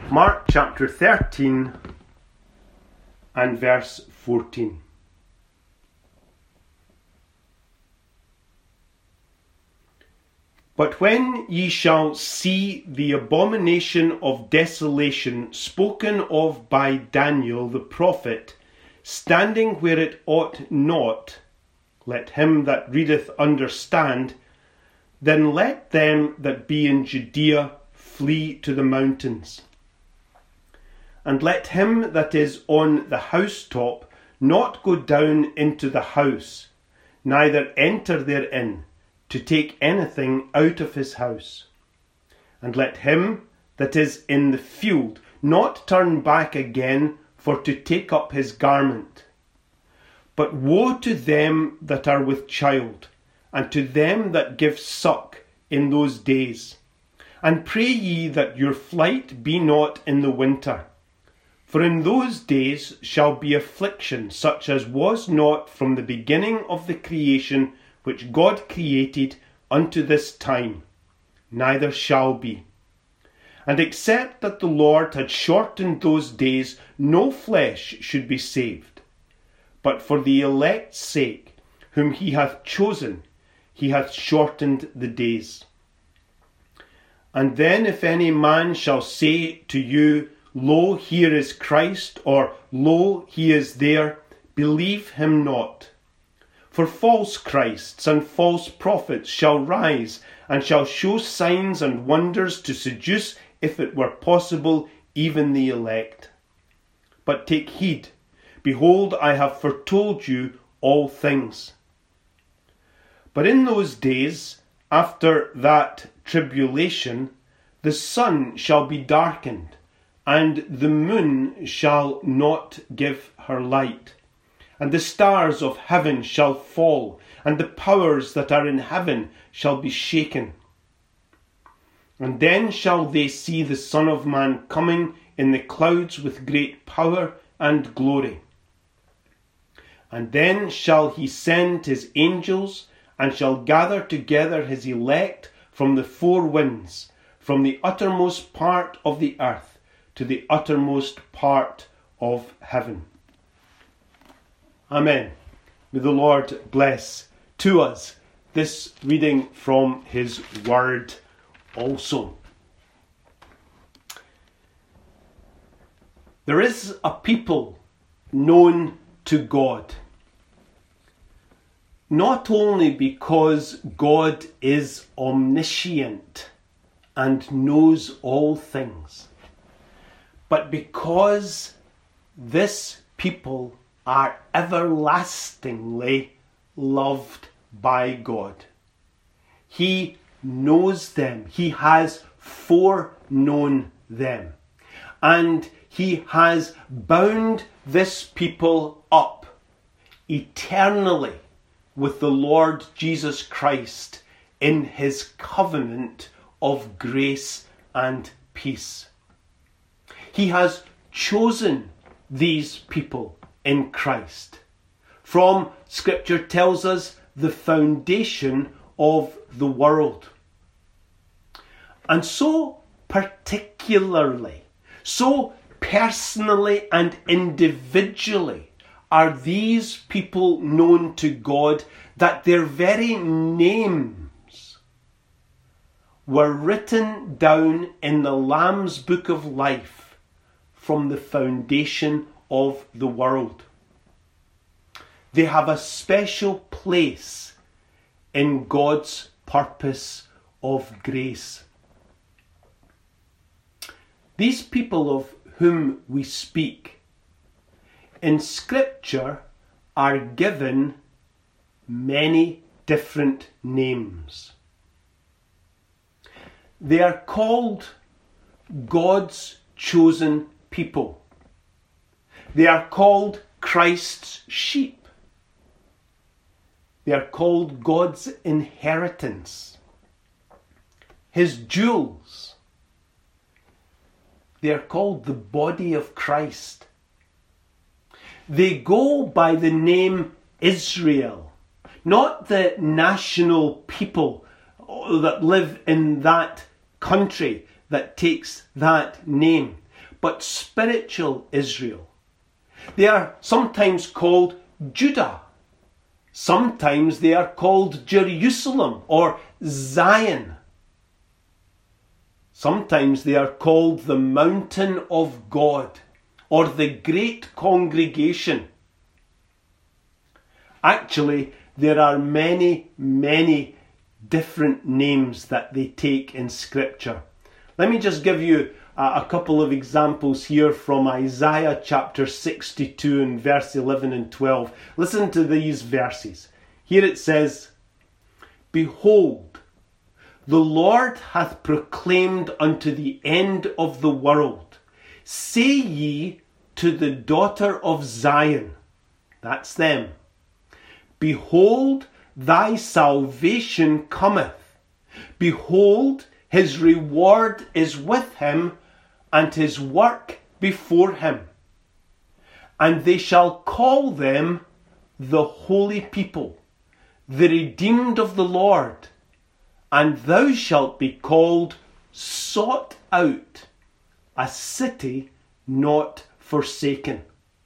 Mark chapter 13 and verse 14. But when ye shall see the abomination of desolation spoken of by Daniel the prophet, standing where it ought not, let him that readeth understand, then let them that be in Judea flee to the mountains. And let him that is on the housetop not go down into the house, neither enter therein, to take anything out of his house. And let him that is in the field not turn back again for to take up his garment. But woe to them that are with child, and to them that give suck in those days. And pray ye that your flight be not in the winter. For in those days shall be affliction, such as was not from the beginning of the creation which God created unto this time, neither shall be. And except that the Lord had shortened those days, no flesh should be saved. But for the elect's sake, whom he hath chosen, he hath shortened the days. And then if any man shall say to you, Lo, here is Christ, or Lo, he is there, believe him not. For false Christs and false prophets shall rise, and shall show signs and wonders to seduce, if it were possible, even the elect. But take heed, behold, I have foretold you all things. But in those days, after that tribulation, the sun shall be darkened, and the moon shall not give her light. And the stars of heaven shall fall, and the powers that are in heaven shall be shaken. And then shall they see the Son of Man coming in the clouds with great power and glory. And then shall he send his angels, and shall gather together his elect from the four winds, from the uttermost part of the earth to the uttermost part of heaven. Amen. May the Lord bless to us this reading from his word also. There is a people known to God, not only because God is omniscient and knows all things, but because this people are everlastingly loved by God. He knows them. He has foreknown them. And he has bound this people up eternally with the Lord Jesus Christ in his covenant of grace and peace. He has chosen these people in Christ from, Scripture tells us, the foundation of the world. And so particularly, so personally and individually are these people known to God that their very names were written down in the Lamb's Book of Life from the foundation of the world. They have a special place in God's purpose of grace. These people of whom we speak in Scripture are given many different names. They are called God's chosen people. They are called Christ's sheep. They are called God's inheritance, his jewels. They are called the body of Christ. They go by the name Israel, not the national people that live in that country that takes that name, but spiritual Israel. They are sometimes called Judah. Sometimes they are called Jerusalem or Zion. Sometimes they are called the mountain of God or the great congregation. Actually, there are many, many different names that they take in Scripture. Let me just give you a couple of examples here from Isaiah chapter 62 and verse 11 and 12. Listen to these verses. Here it says, "Behold, the Lord hath proclaimed unto the end of the world, say ye to the daughter of Zion," that's them, "Behold, thy salvation cometh. Behold, his reward is with him, and his work before him. And they shall call them the holy people, the redeemed of the Lord. And thou shalt be called sought out, a city not forsaken."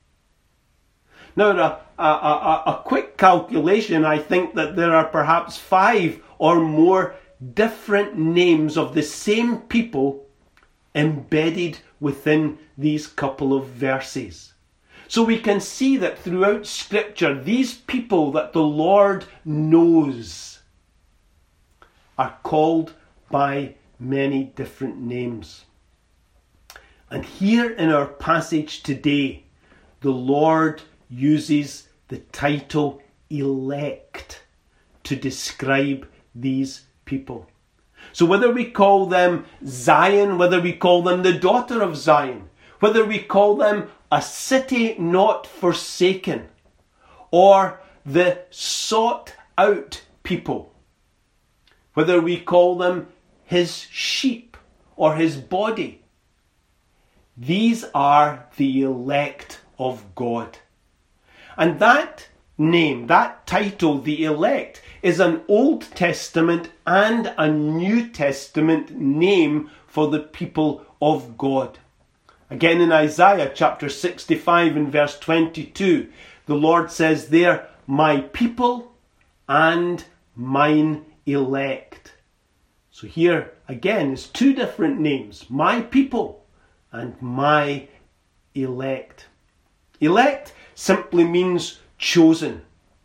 Now, a quick calculation, I think that there are perhaps 5 or more different names of the same people embedded within these couple of verses. So we can see that throughout Scripture, these people that the Lord knows are called by many different names. And here in our passage today, the Lord uses the title elect to describe these people. So whether we call them Zion, whether we call them the daughter of Zion, whether we call them a city not forsaken, or the sought out people, whether we call them his sheep or his body, these are the elect of God. And that name, that title, the elect, is an Old Testament and a New Testament name for the people of God. Again in Isaiah chapter 65 and verse 22, the Lord says there, "My people and mine elect." So here again is 2 different names, my people and my elect. Elect simply means chosen.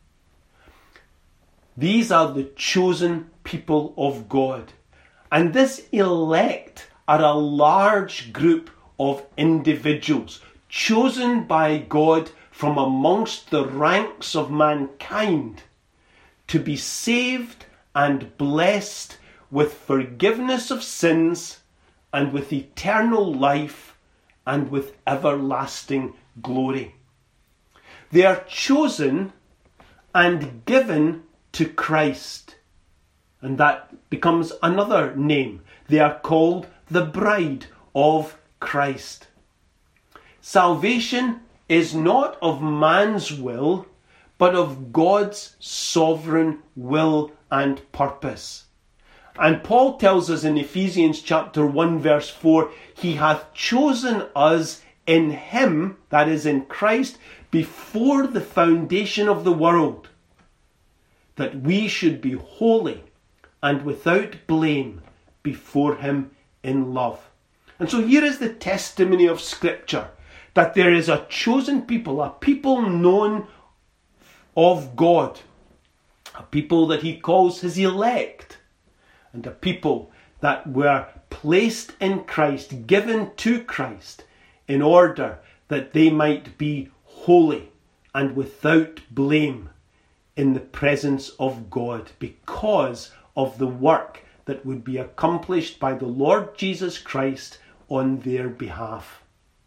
These are the chosen people of God. And this elect are a large group of individuals chosen by God from amongst the ranks of mankind to be saved and blessed with forgiveness of sins and with eternal life and with everlasting glory. They are chosen and given to Christ. And that becomes another name. They are called the bride of Christ. Salvation is not of man's will, but of God's sovereign will and purpose. And Paul tells us in Ephesians chapter 1 verse 4, "He hath chosen us in him," that is in Christ, "before the foundation of the world, that we should be holy and without blame before him in love." And so here is the testimony of Scripture, that there is a chosen people, a people known of God, a people that he calls his elect, and a people that were placed in Christ, given to Christ, in order that they might be holy and without blame in the presence of God, because of the work that would be accomplished by the Lord Jesus Christ on their behalf.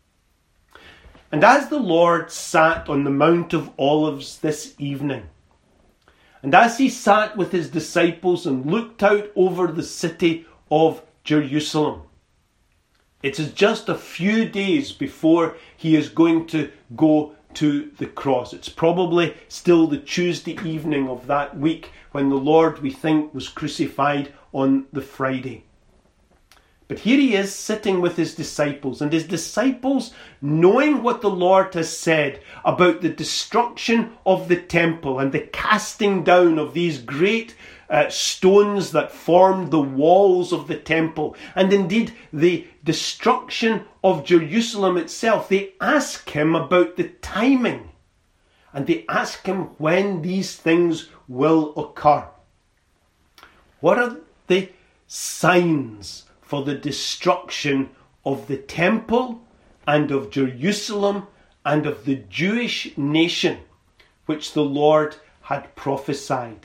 And as the Lord sat on the Mount of Olives this evening, and as he sat with his disciples and looked out over the city of Jerusalem, it is just a few days before he is going to go to the cross. It's probably still the Tuesday evening of that week when the Lord, we think, was crucified on the Friday. But here he is sitting with his disciples, and his disciples, knowing what the Lord has said about the destruction of the temple and the casting down of these great stones that formed the walls of the temple, and indeed the destruction of Jerusalem itself, they ask him about the timing, and they ask him when these things will occur. What are the signs for the destruction of the temple and of Jerusalem and of the Jewish nation, which the Lord had prophesied?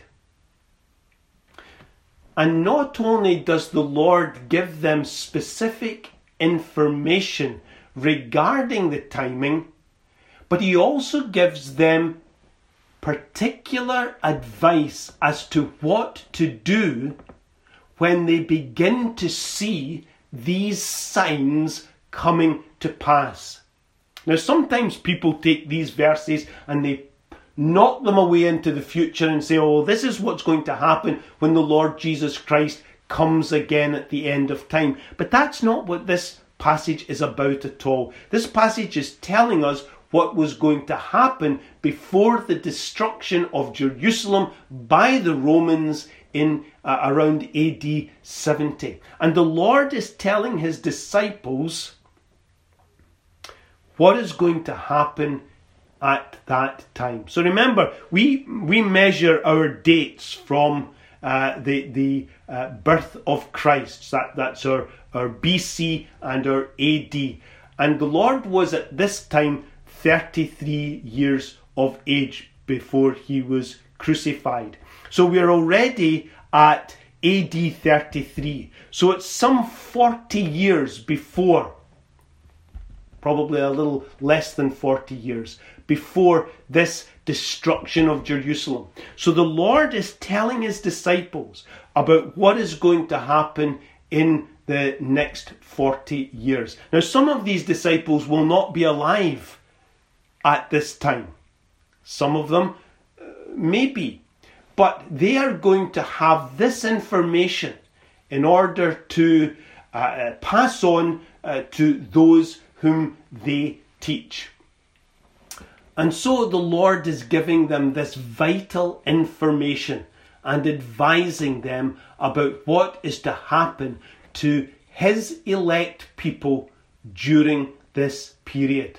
And not only does the Lord give them specific information regarding the timing, but he also gives them particular advice as to what to do when they begin to see these signs coming to pass. Now, sometimes people take these verses and they knock them away into the future and say, oh, this is what's going to happen when the Lord Jesus Christ comes again at the end of time. But that's not what this passage is about at all. This passage is telling us what was going to happen before the destruction of Jerusalem by the Romans in around AD 70. And the Lord is telling his disciples what is going to happen at that time. So remember, we measure our dates from the birth of Christ. That's our BC and our AD. And the Lord was at this time 33 years of age before he was crucified. So we're already at AD 33. So it's some 40 years before, probably a little less than 40 years, before this destruction of Jerusalem. So the Lord is telling his disciples about what is going to happen in the next 40 years. Now, some of these disciples will not be alive at this time. Some of them may be. But they are going to have this information in order to pass on to those whom they teach. And so the Lord is giving them this vital information and advising them about what is to happen to his elect people during this period.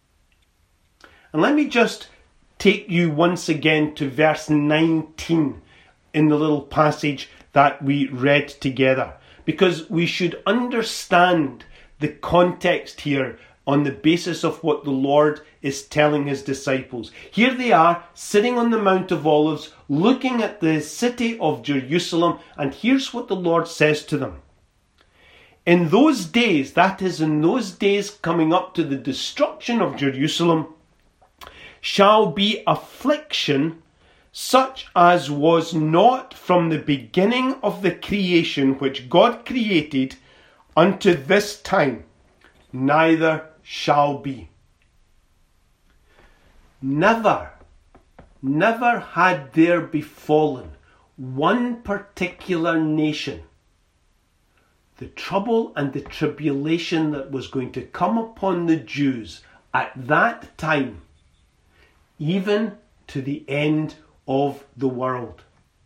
And let me just take you once again to verse 19 in the little passage that we read together, because we should understand the context here on the basis of what the Lord is telling his disciples. Here they are sitting on the Mount of Olives looking at the city of Jerusalem, and here's what the Lord says to them. In those days, that is in those days coming up to the destruction of Jerusalem, shall be affliction such as was not from the beginning of the creation which God created unto this time, neither shall be. Never had there befallen one particular nation the trouble and the tribulation that was going to come upon the Jews at that time, even to the end of the world.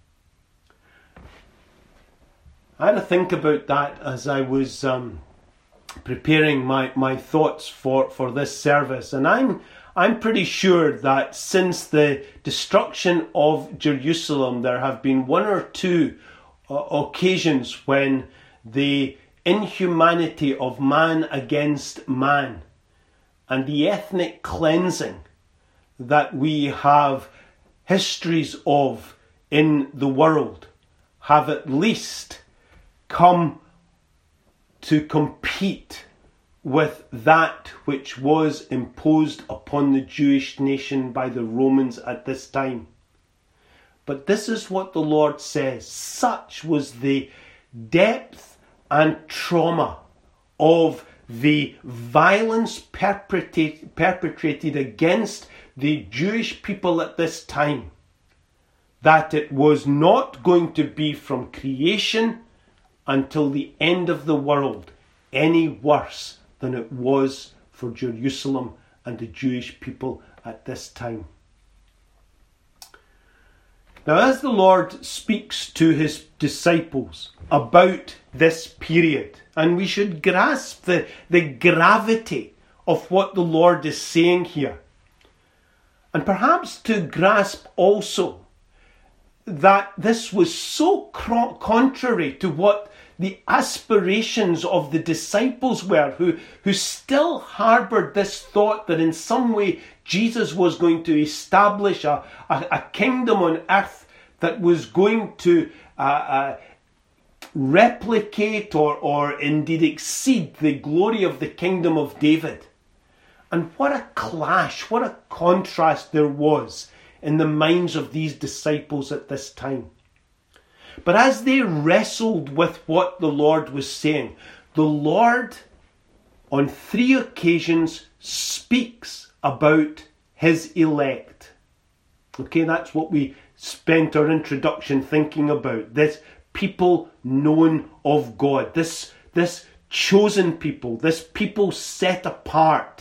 I had to think about that as I was preparing my thoughts for this service, and I'm pretty sure that since the destruction of Jerusalem, there have been one or two occasions when the inhumanity of man against man and the ethnic cleansing that we have histories of in the world have at least come to compete with that which was imposed upon the Jewish nation by the Romans at this time. But this is what the Lord says. Such was the depth and trauma of the violence perpetrated against the Jewish people at this time, that it was not going to be from creation until the end of the world any worse than it was for Jerusalem and the Jewish people at this time. Now, as the Lord speaks to his disciples about this period, and we should grasp the gravity of what the Lord is saying here, and perhaps to grasp also that this was so contrary to what the aspirations of the disciples were, who still harboured this thought that in some way Jesus was going to establish a kingdom on earth that was going to replicate or indeed exceed the glory of the kingdom of David. And what a clash, what a contrast there was in the minds of these disciples at this time. But as they wrestled with what the Lord was saying, the Lord on 3 occasions speaks about his elect. Okay, that's what we spent our introduction thinking about. This people known of God. This chosen people. This people set apart.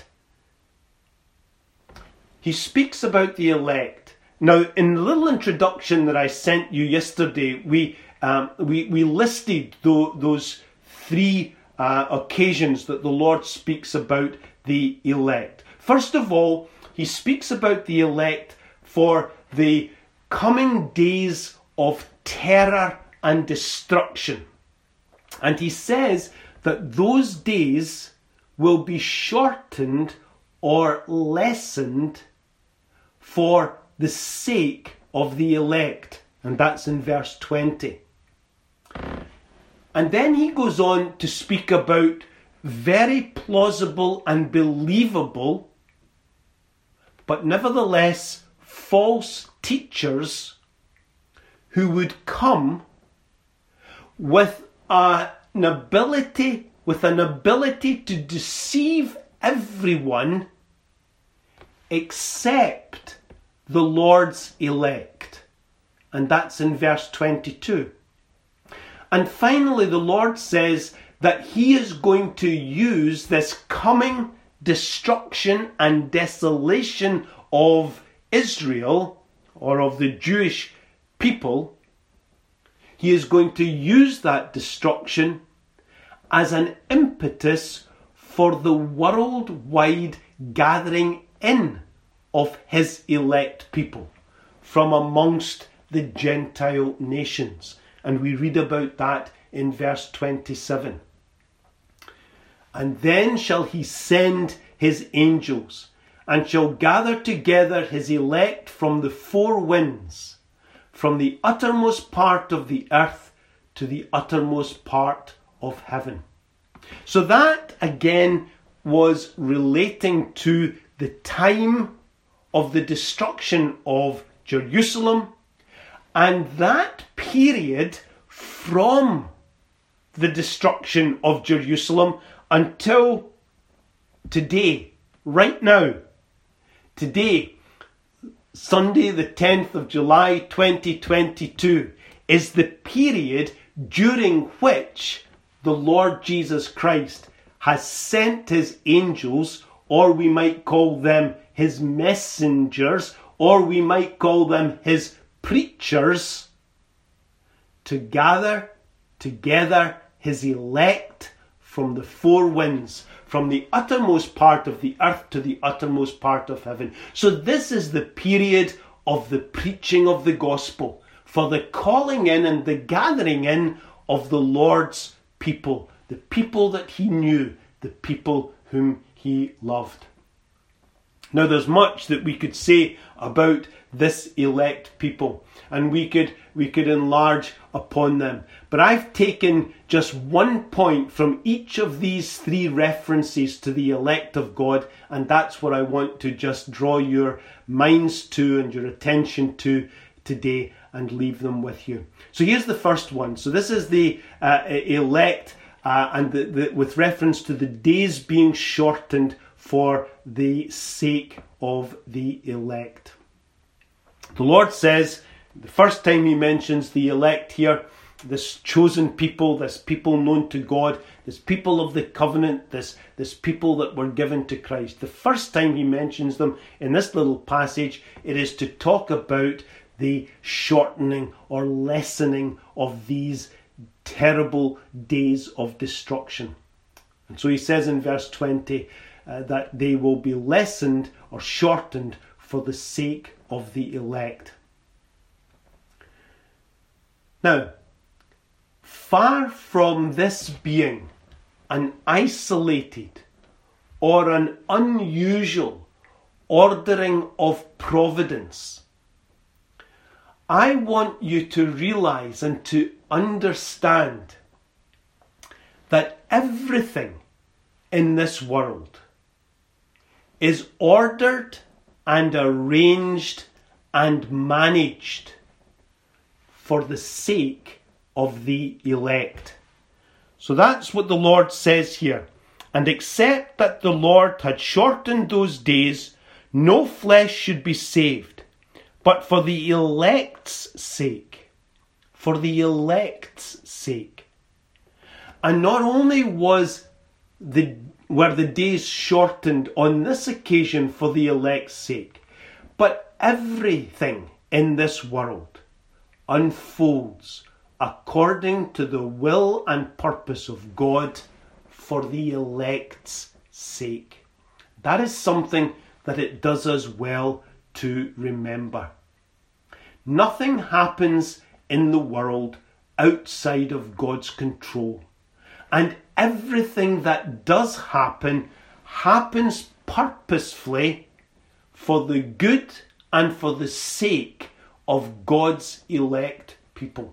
He speaks about the elect. Now, in the little introduction that I sent you yesterday, we listed those 3 occasions that the Lord speaks about the elect. First of all, he speaks about the elect for the coming days of terror and destruction. And he says that those days will be shortened or lessened for the sake of the elect. And that's in verse 20. And then he goes on to speak about very plausible and believable, but nevertheless false teachers who would come with an ability to deceive everyone except the Lord's elect. And that's in verse 22. And finally, the Lord says that he is going to use this coming destruction and desolation of Israel, or of the Jewish people. He is going to use that destruction as an impetus for the worldwide gathering in of his elect people from amongst the Gentile nations. And we read about that in verse 27. And then shall he send his angels, and shall gather together his elect from the 4 winds, from the uttermost part of the earth to the uttermost part of heaven. So that again was relating to the time of the destruction of Jerusalem, and that period from the destruction of Jerusalem until today, right now. Today, Sunday the 10th of July 2022, is the period during which the Lord Jesus Christ has sent his angels, or we might call them his messengers, or we might call them his preachers, to gather together his elect from the 4 winds, from the uttermost part of the earth to the uttermost part of heaven. So this is the period of the preaching of the gospel, for the calling in and the gathering in of the Lord's people, the people that he knew, the people whom he loved. Now, there's much that we could say about this elect people, and we could enlarge upon them. But I've taken just one point from each of these 3 references to the elect of God, and that's what I want to just draw your minds to and your attention to today and leave them with you. So here's the first one. So this is the elect, and with reference to the days being shortened for the sake of the elect. The Lord says, the first time he mentions the elect here, this chosen people, this people known to God, this people of the covenant, this people that were given to Christ. The first time he mentions them in this little passage, it is to talk about the shortening or lessening of these terrible days of destruction. And so he says in verse 20 that they will be lessened or shortened for the sake of the elect. Now, far from this being an isolated or an unusual ordering of providence, I want you to realize and to understand that everything in this world is ordered and arranged and managed for the sake of the elect. So that's what the Lord says here. And except that the Lord had shortened those days, no flesh should be saved. But for the elect's sake. For the elect's sake. And not only were the days shortened on this occasion for the elect's sake, but everything in this world unfolds according to the will and purpose of God for the elect's sake. That is something that it does us well to remember. Nothing happens in the world outside of God's control. And everything that does happen happens purposefully for the good and for the sake of God's elect people.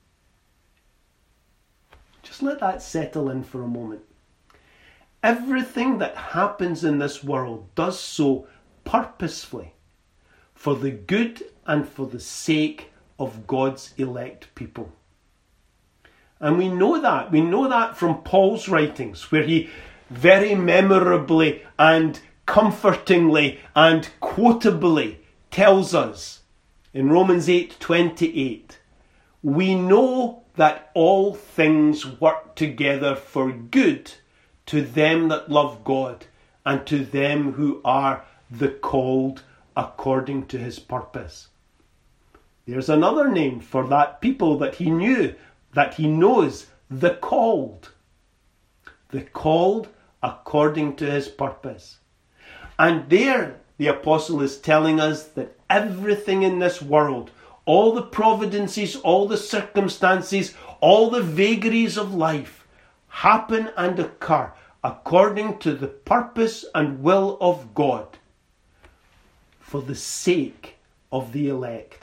Just let that settle in for a moment. Everything that happens in this world does so purposefully for the good and for the sake of God's elect people. And we know that. We know that from Paul's writings, where he very memorably and comfortingly and quotably tells us in Romans 8:28, we know that all things work together for good to them that love God and to them who are the called according to his purpose. There's another name for that people that he knew, that he knows, the called. The called according to his purpose. And there the apostle is telling us that everything in this world, all the providences, all the circumstances, all the vagaries of life happen and occur according to the purpose and will of God for the sake of the elect.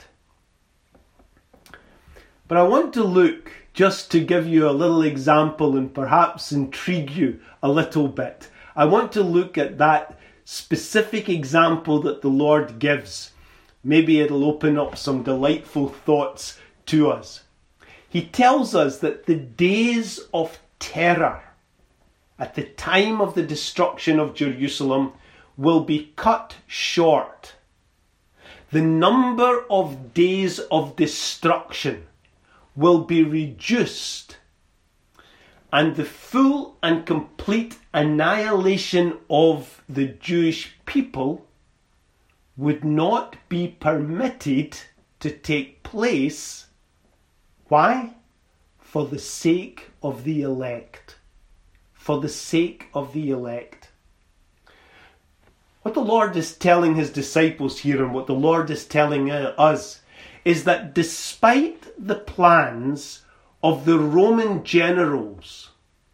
But I want to look, just to give you a little example and perhaps intrigue you a little bit, I want to look at that specific example that the Lord gives. Maybe it'll open up some delightful thoughts to us. He tells us that the days of terror at the time of the destruction of Jerusalem will be cut short. The number of days of destruction will be reduced, and the full and complete annihilation of the Jewish people would not be permitted to take place. Why? For the sake of the elect. For the sake of the elect. What the Lord is telling his disciples here, and what the Lord is telling us, is that despite the plans of the Roman generals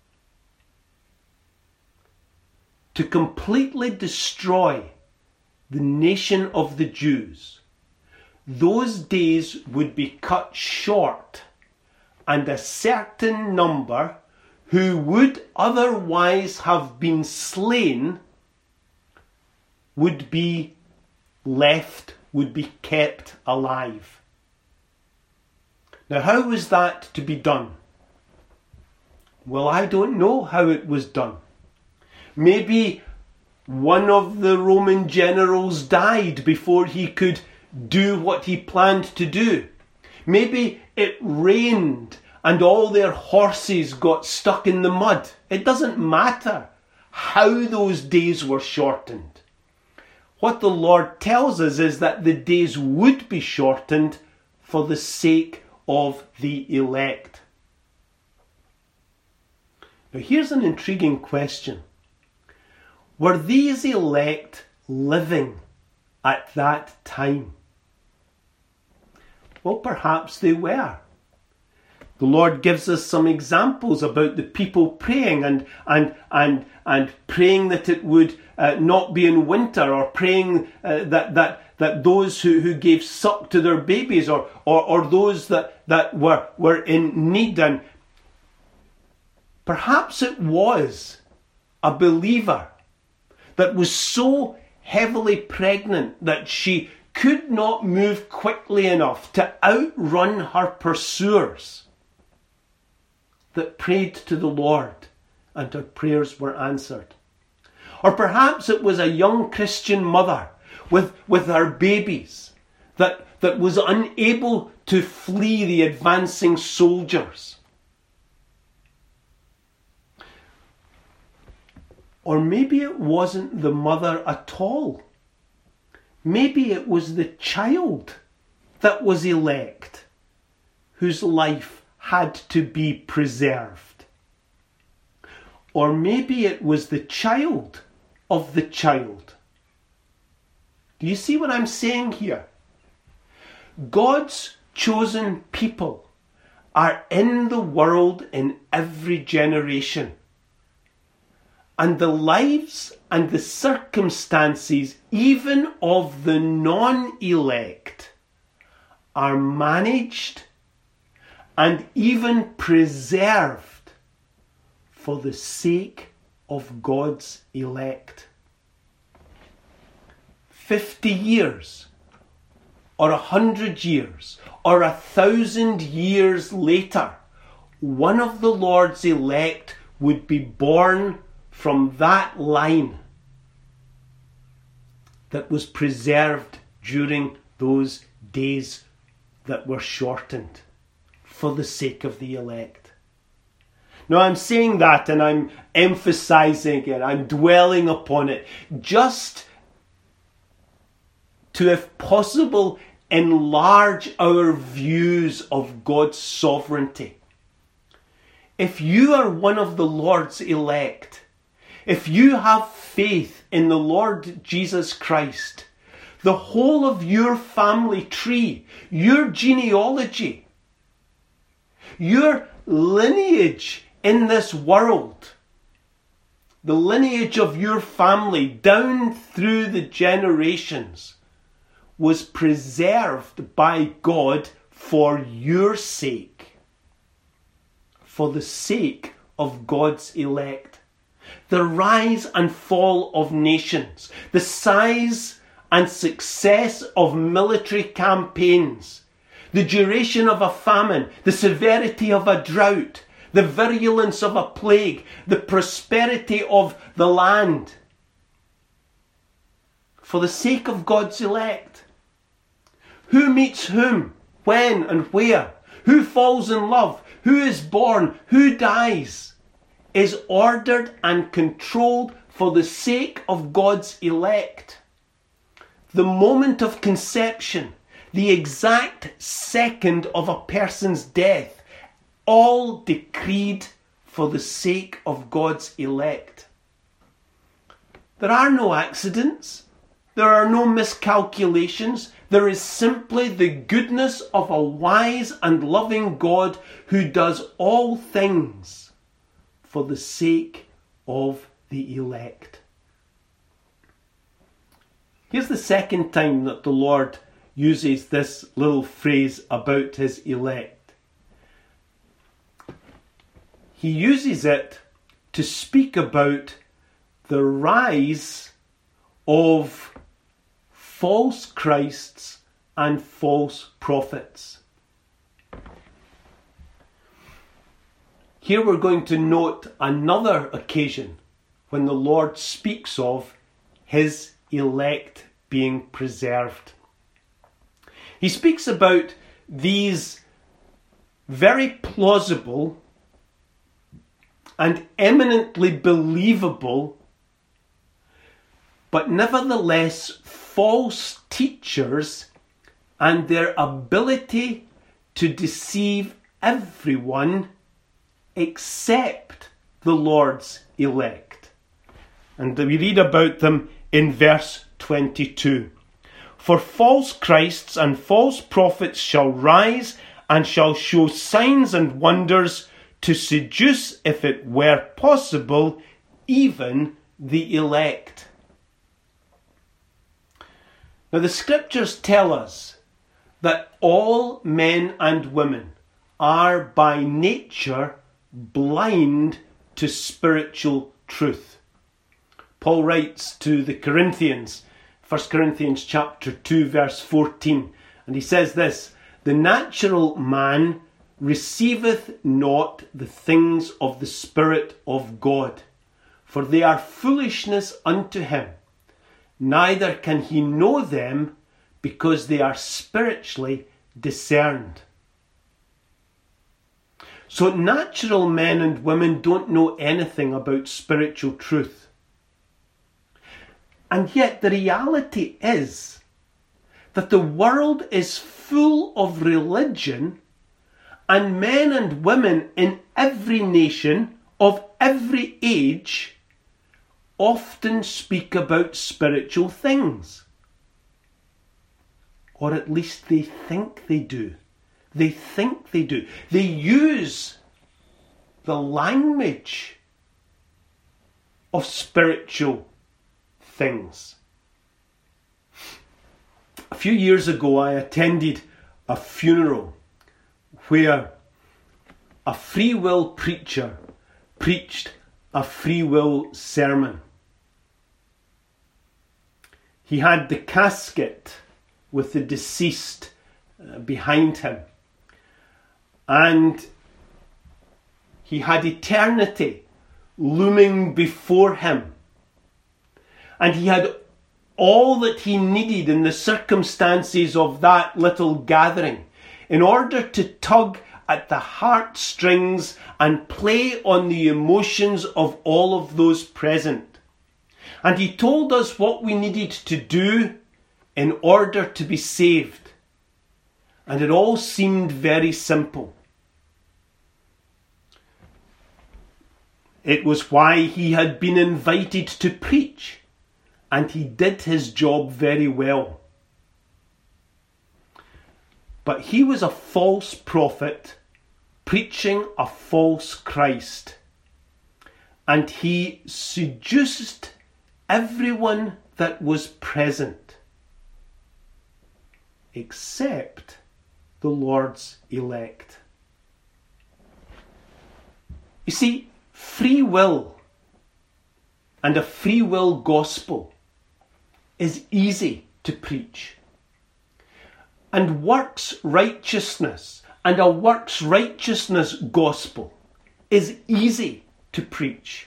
to completely destroy the nation of the Jews, those days would be cut short, and a certain number who would otherwise have been slain would be left, would be kept alive. Now, how was that to be done? Well, I don't know how it was done. Maybe one of the Roman generals died before he could do what he planned to do. Maybe it rained and all their horses got stuck in the mud. It doesn't matter how those days were shortened. What the Lord tells us is that the days would be shortened for the sake of the elect. Now here's an intriguing question. Were these elect living at that time? Well, perhaps they were. The Lord gives us some examples about the people praying and praying that it would not be in winter, or praying that those who gave suck to their babies, or those that were in need. And perhaps it was a believer that was so heavily pregnant that she could not move quickly enough to outrun her pursuers, that prayed to the Lord and her prayers were answered. Or perhaps it was a young Christian mother with her babies that was unable to flee the advancing soldiers. Or maybe it wasn't the mother at all. Maybe it was the child that was elect, whose life had to be preserved. Or maybe it was the child of the child. Do you see what I'm saying here? God's chosen people are in the world in every generation. And the lives and the circumstances, even of the non-elect, are managed and even preserved for the sake of God's elect. 50 years, or 100 years, or 1,000 years later, one of the Lord's elect would be born from that line that was preserved during those days that were shortened for the sake of the elect. Now I'm saying that and I'm emphasizing it, I'm dwelling upon it, just to, if possible, enlarge our views of God's sovereignty. If you are one of the Lord's elect, if you have faith in the Lord Jesus Christ, the whole of your family tree, your genealogy, your lineage in this world, the lineage of your family down through the generations, was preserved by God for your sake, for the sake of God's elect. The rise and fall of nations, the size and success of military campaigns, the duration of a famine, the severity of a drought, the virulence of a plague, the prosperity of the land, for the sake of God's elect. Who meets whom, when and where, who falls in love, who is born, who dies, is ordered and controlled for the sake of God's elect. The moment of conception, the exact second of a person's death, all decreed for the sake of God's elect. There are no accidents. There are no miscalculations. There is simply the goodness of a wise and loving God who does all things for the sake of the elect. Here's the second time that the Lord uses this little phrase about his elect. He uses it to speak about the rise of false Christs and false prophets. Here we're going to note another occasion when the Lord speaks of his elect being preserved. He speaks about these very plausible and eminently believable, but nevertheless false teachers and their ability to deceive everyone except the Lord's elect. And we read about them in verse 22. For false Christs and false prophets shall rise and shall show signs and wonders to seduce, if it were possible, even the elect. Now the scriptures tell us that all men and women are by nature blind to spiritual truth. Paul writes to the Corinthians, 1 Corinthians chapter 2 verse 14, and he says this, the natural man receiveth not the things of the Spirit of God, for they are foolishness unto him, neither can he know them, because they are spiritually discerned. So natural men and women don't know anything about spiritual truth. And yet the reality is that the world is full of religion, and men and women in every nation, of every age, often speak about spiritual things. Or at least they think they do. They think they do. They use the language of spiritual things. A few years ago, I attended a funeral where a free will preacher preached a free will sermon. He had the casket with the deceased behind him, and he had eternity looming before him, and he had all that he needed in the circumstances of that little gathering in order to tug at the heartstrings and play on the emotions of all of those present. And he told us what we needed to do in order to be saved. And it all seemed very simple. It was why he had been invited to preach, and he did his job very well. But he was a false prophet preaching a false Christ, and he seduced everyone that was present except the Lord's elect. You see, free will and a free will gospel is easy to preach. And works righteousness and a works righteousness gospel is easy to preach.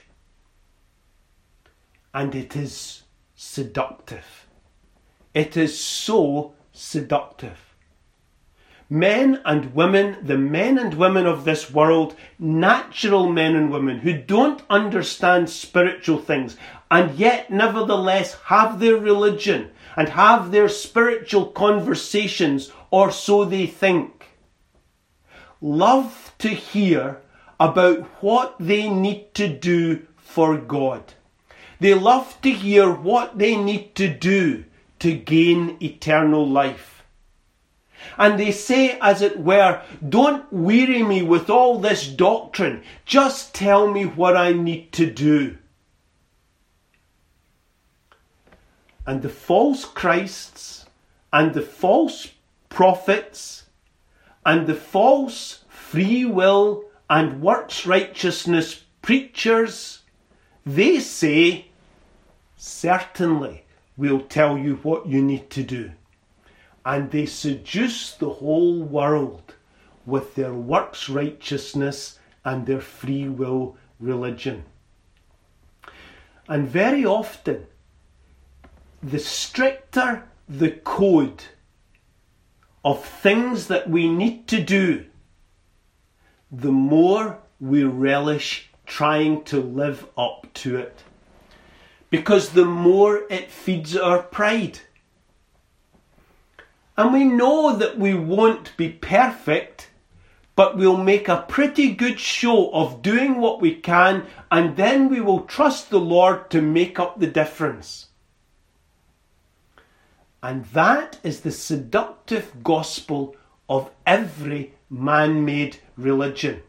And it is seductive. It is so seductive. Men and women, the men and women of this world, natural men and women who don't understand spiritual things and yet nevertheless have their religion and have their spiritual conversations, or so they think, love to hear about what they need to do for God. They love to hear what they need to do to gain eternal life. And they say, as it were, don't weary me with all this doctrine. Just tell me what I need to do. And the false Christs and the false prophets and the false free will and works righteousness preachers, they say, certainly we'll tell you what you need to do. And they seduce the whole world with their works righteousness and their free will religion. And very often, the stricter the code of things that we need to do the more we relish trying to live up to it. Because the more it feeds our pride. And we know that we won't be perfect, but we'll make a pretty good show of doing what we can, and then we will trust the Lord to make up the difference. And that is the seductive gospel of every man-made religion.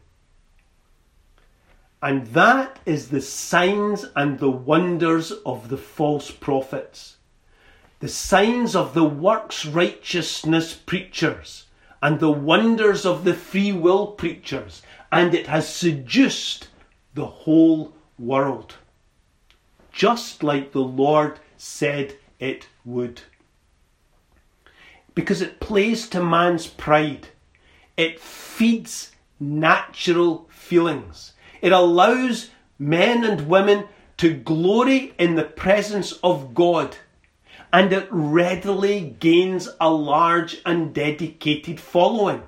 And that is the signs and the wonders of the false prophets. The signs of the works righteousness preachers and the wonders of the free will preachers. And it has seduced the whole world. Just like the Lord said it would. Because it plays to man's pride. It feeds natural feelings. It allows men and women to glory in the presence of God. And it readily gains a large and dedicated following.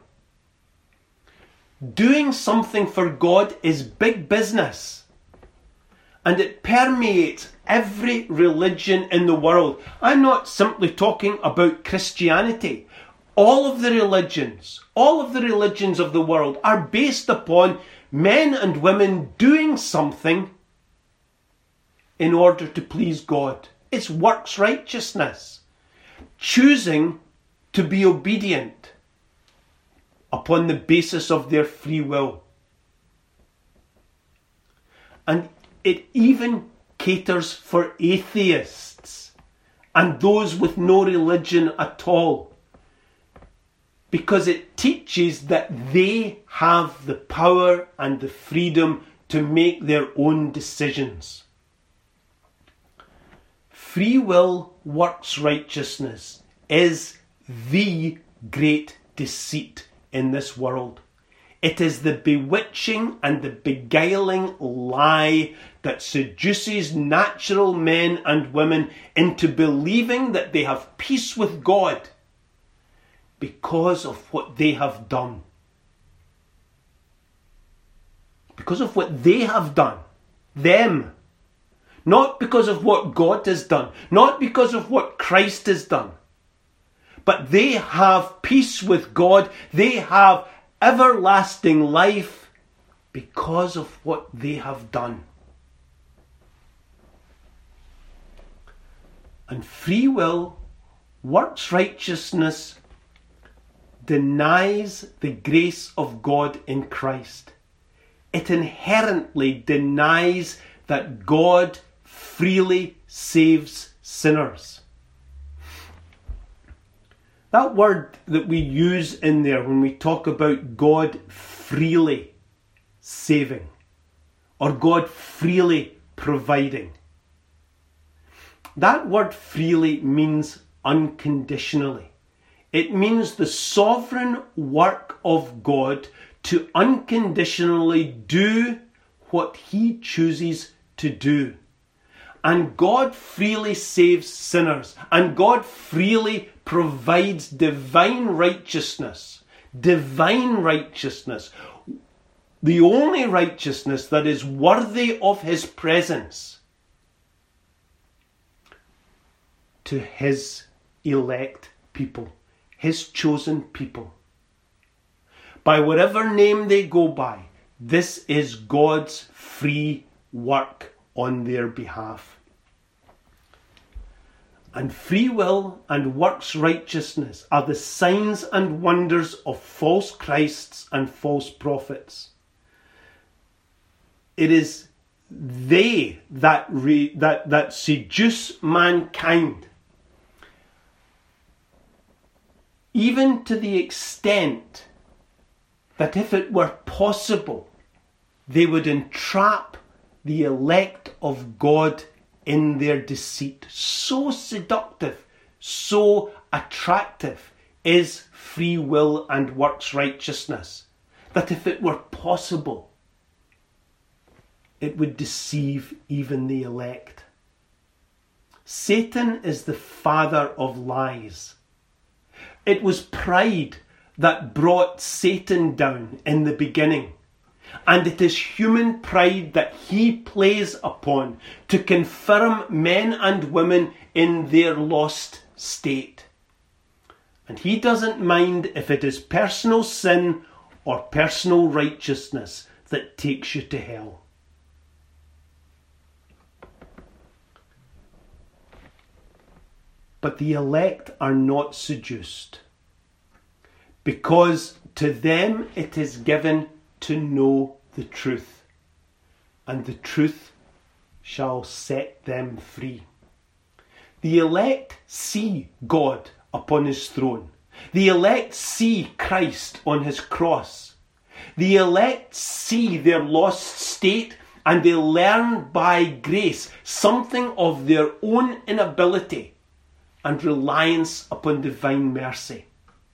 Doing something for God is big business. And it permeates every religion in the world. I'm not simply talking about Christianity. All of the religions of the world are based upon men and women doing something in order to please God. It's works righteousness. Choosing to be obedient upon the basis of their free will. And it even caters for atheists and those with no religion at all. Because it teaches that they have the power and the freedom to make their own decisions. Free will works righteousness is the great deceit in this world. It is the bewitching and the beguiling lie that seduces natural men and women into believing that they have peace with God because of what they have done. Because of what they have done. Them. Not because of what God has done. Not because of what Christ has done. But they have peace with God. They have everlasting life because of what they have done. And free will, works righteousness, denies the grace of God in Christ. It inherently denies that God freely saves sinners. That word that we use in there when we talk about God freely saving or God freely providing. That word freely means unconditionally. It means the sovereign work of God to unconditionally do what He chooses to do. And God freely saves sinners. And God freely provides divine righteousness. Divine righteousness. The only righteousness that is worthy of His presence. To His elect people. His chosen people. By whatever name they go by, this is God's free work on their behalf. And free will and works righteousness are the signs and wonders of false Christs and false prophets. It is they that seduce mankind, even to the extent that if it were possible, they would entrap the elect of God in their deceit. So seductive, so attractive is free will and works righteousness, that if it were possible, it would deceive even the elect. Satan is the father of lies. It was pride that brought Satan down in the beginning. And it is human pride that he plays upon to confirm men and women in their lost state. And he doesn't mind if it is personal sin or personal righteousness that takes you to hell. But the elect are not seduced, because to them it is given to know the truth, and the truth shall set them free. The elect see God upon his throne. The elect see Christ on his cross. The elect see their lost state, and they learn by grace something of their own inability and reliance upon divine mercy.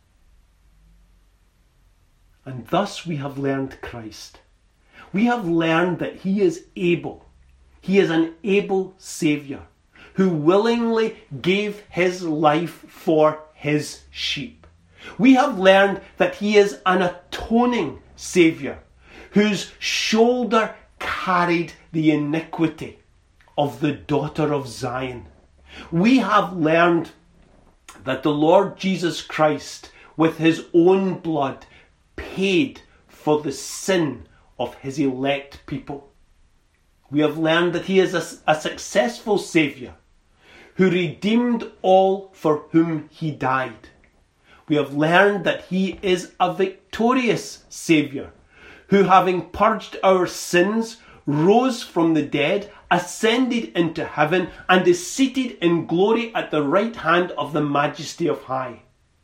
And thus we have learned Christ. We have learned that he is able. He is an able Saviour who willingly gave his life for his sheep. We have learned that he is an atoning Saviour whose shoulder carried the iniquity of the daughter of Zion. We have learned that the Lord Jesus Christ, with his own blood, paid for the sin of his elect people. We have learned that he is a successful Saviour who redeemed all for whom he died. We have learned that he is a victorious Saviour who, having purged our sins, rose from the dead, ascended into heaven, and is seated in glory at the right hand of the Majesty of High.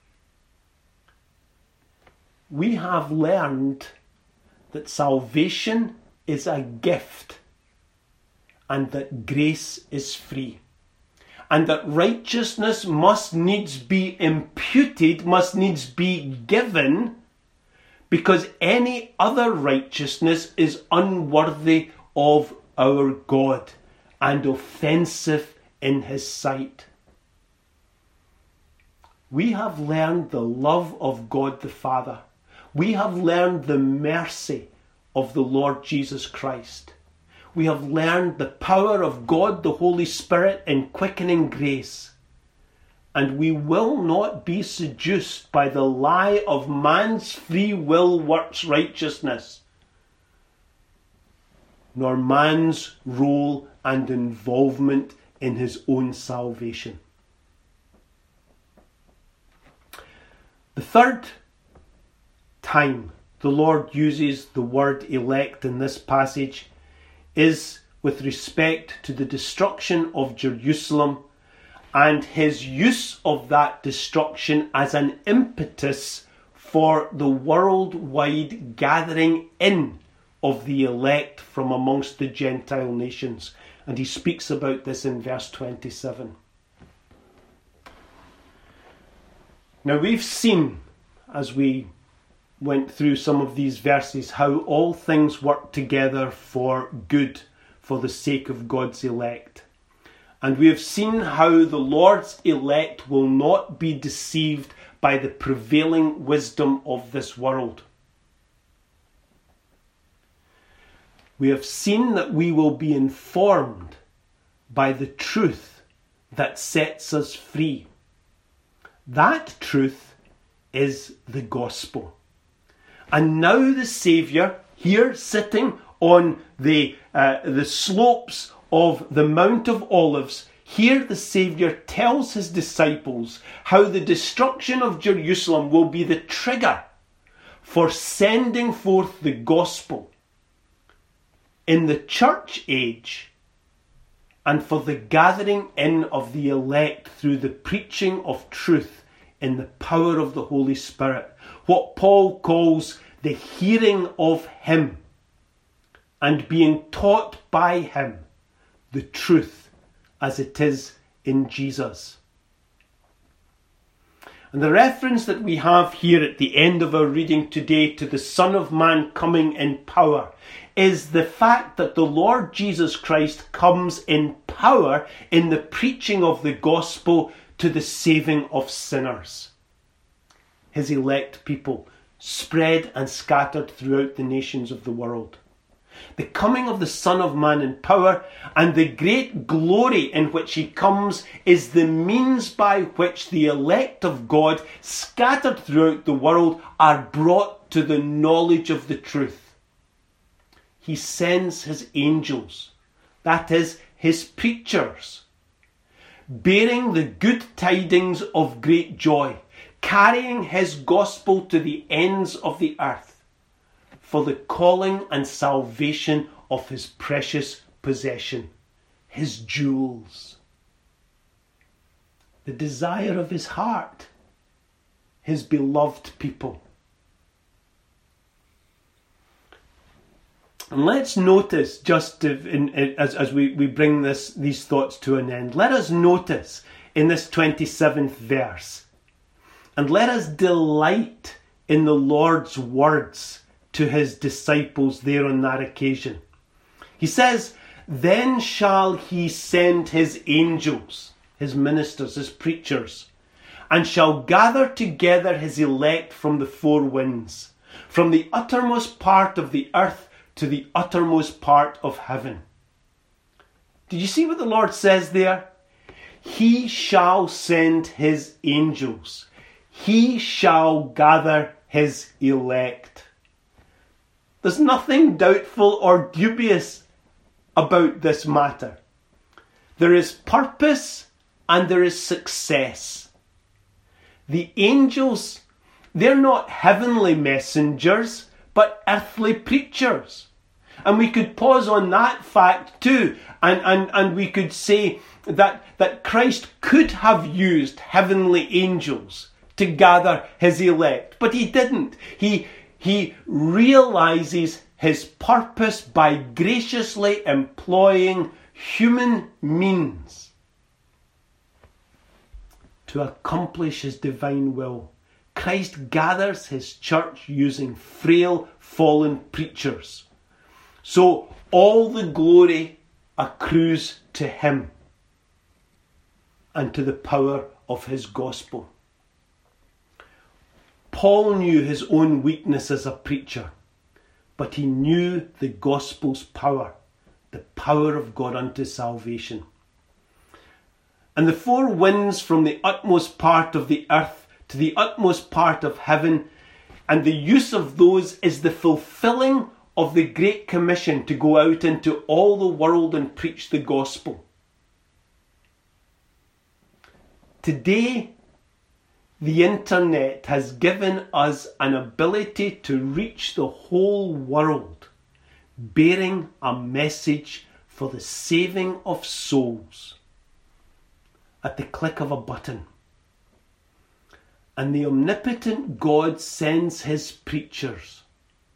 We have learned that salvation is a gift and that grace is free, and that righteousness must needs be imputed, must needs be given, because any other righteousness is unworthy of our God and offensive in his sight. We have learned the love of God the Father. We have learned the mercy of the Lord Jesus Christ. We have learned the power of God the Holy Spirit in quickening grace. And we will not be seduced by the lie of man's free will works righteousness, nor man's role and involvement in his own salvation. The third time the Lord uses the word elect in this passage is with respect to the destruction of Jerusalem and his use of that destruction as an impetus for the worldwide gathering in of the elect from amongst the Gentile nations. And he speaks about this in verse 27. Now we've seen, as we went through some of these verses, how all things work together for good for the sake of God's elect. And we have seen how the Lord's elect will not be deceived by the prevailing wisdom of this world. We have seen that we will be informed by the truth that sets us free. That truth is the gospel. And now the Saviour, here sitting on the slopes of the Mount of Olives, here the Saviour tells his disciples how the destruction of Jerusalem will be the trigger for sending forth the gospel in the church age and for the gathering in of the elect through the preaching of truth in the power of the Holy Spirit. What Paul calls the hearing of him and being taught by him the truth as it is in Jesus. And the reference that we have here at the end of our reading today to the Son of Man coming in power is the fact that the Lord Jesus Christ comes in power in the preaching of the gospel to the saving of sinners, his elect people, spread and scattered throughout the nations of the world. The coming of the Son of Man in power and the great glory in which he comes is the means by which the elect of God scattered throughout the world are brought to the knowledge of the truth. He sends his angels, that is, his preachers, bearing the good tidings of great joy, carrying his gospel to the ends of the earth, for the calling and salvation of his precious possession, his jewels. The desire of his heart, his beloved people. And let's notice, just as we bring these thoughts to an end, let us notice in this 27th verse, and let us delight in the Lord's words to his disciples there on that occasion. He says, "Then shall he send his angels," his ministers, his preachers, "and shall gather together his elect from the four winds, from the uttermost part of the earth to the uttermost part of heaven." Did you see what the Lord says there? He shall send his angels. He shall gather his elect. There's nothing doubtful or dubious about this matter. There is purpose and there is success. The angels, they're not heavenly messengers, but earthly preachers. And we could pause on that fact too, and we could say that Christ could have used heavenly angels to gather his elect, but he didn't. He realizes his purpose by graciously employing human means to accomplish his divine will. Christ gathers his church using frail, fallen preachers. So all the glory accrues to him and to the power of his gospel. Paul knew his own weakness as a preacher, but he knew the gospel's power, the power of God unto salvation. And the four winds from the utmost part of the earth to the utmost part of heaven, and the use of those is the fulfilling of the Great Commission to go out into all the world and preach the gospel. Today, the internet has given us an ability to reach the whole world, bearing a message for the saving of souls at the click of a button. And the omnipotent God sends his preachers.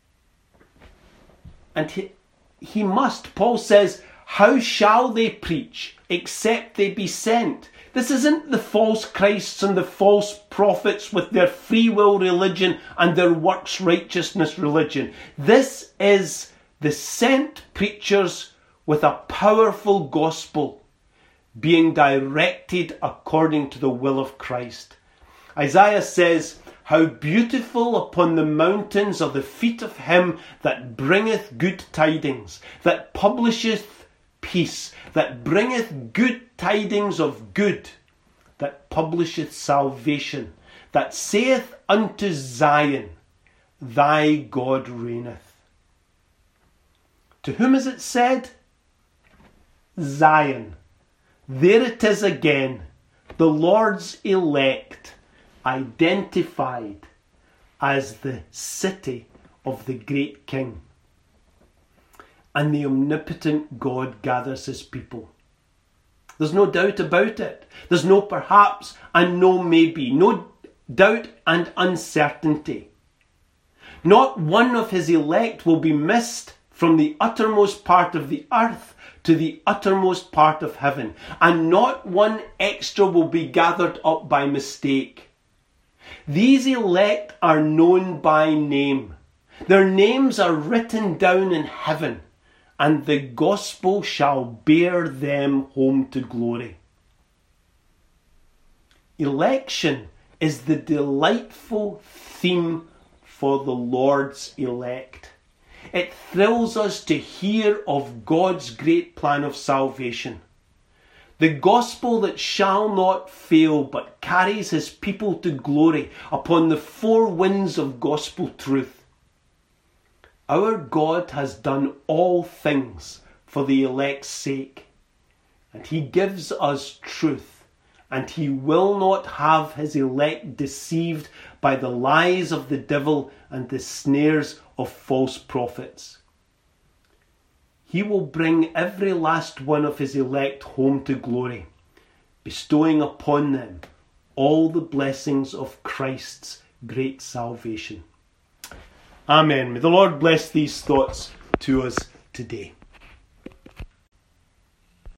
And he must, Paul says, how shall they preach except they be sent? This isn't the false Christs and the false prophets with their free will religion and their works righteousness religion. This is the sent preachers with a powerful gospel being directed according to the will of Christ. Isaiah says, "How beautiful upon the mountains are the feet of him that bringeth good tidings, that publisheth peace, that bringeth good tidings of good, that publisheth salvation, that saith unto Zion, thy God reigneth." To whom is it said? Zion. There it is again, the Lord's elect, identified as the city of the great King. And the omnipotent God gathers his people. There's no doubt about it. There's no perhaps and no maybe. No doubt and uncertainty. Not one of his elect will be missed from the uttermost part of the earth to the uttermost part of heaven. And not one extra will be gathered up by mistake. These elect are known by name. Their names are written down in heaven, and the gospel shall bear them home to glory. Election is the delightful theme for the Lord's elect. It thrills us to hear of God's great plan of salvation. The gospel that shall not fail but carries his people to glory upon the four winds of gospel truth. Our God has done all things for the elect's sake, and he gives us truth, and he will not have his elect deceived by the lies of the devil and the snares of false prophets. He will bring every last one of his elect home to glory, bestowing upon them all the blessings of Christ's great salvation. Amen. May the Lord bless these thoughts to us today.